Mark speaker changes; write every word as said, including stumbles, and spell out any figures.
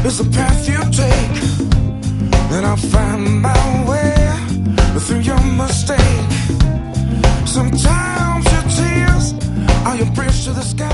Speaker 1: is the path you take, and I'll find my way through your mistake. Sometimes your tears are your bridge to the sky.